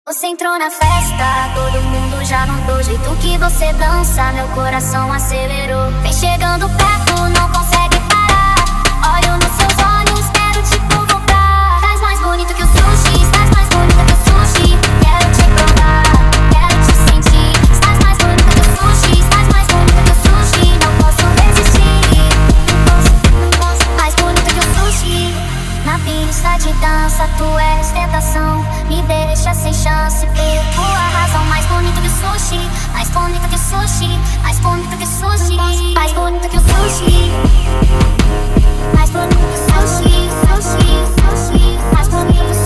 Você entrou na festa, todo mundo já notou o jeito que você dança, meu coração acelerou. Vem chegando perto, não consegue parar. Olho nos seus olhos, quero te provocar. Estás mais bonito que o sushi, estás mais bonita que o sushi. Quero te provar, quero te sentir. Estás mais bonita que o sushi, estás mais bonita que o sushi. Não posso resistir, não posso. Mais bonita que o sushi. Na pista de dança, tu és tentação. Me deixa sem chance, perco a razão. Mais bonita que o sushi, mais bonita que o sushi, mais bonita que o sushi, mais bonita que o sushi, mais bonita que o sushi, sushi, sushi, mais bonita que o